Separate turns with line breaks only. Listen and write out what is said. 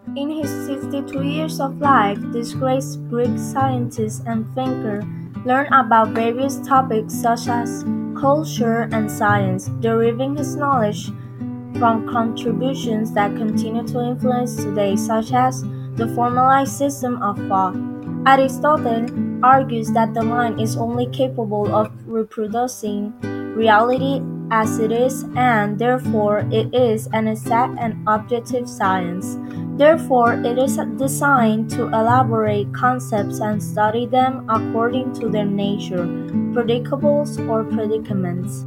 In his 62 years of life, this great Greek scientist and thinker learned about various topics such as culture and science, deriving his knowledge from contributions that continue to influence today, such as the formalized system of thought. Aristotle argues that the mind is only capable of reproducing reality as it is, and therefore it is an exact and objective science. Therefore, it is designed to elaborate concepts and study them according to their nature, predicables or predicaments.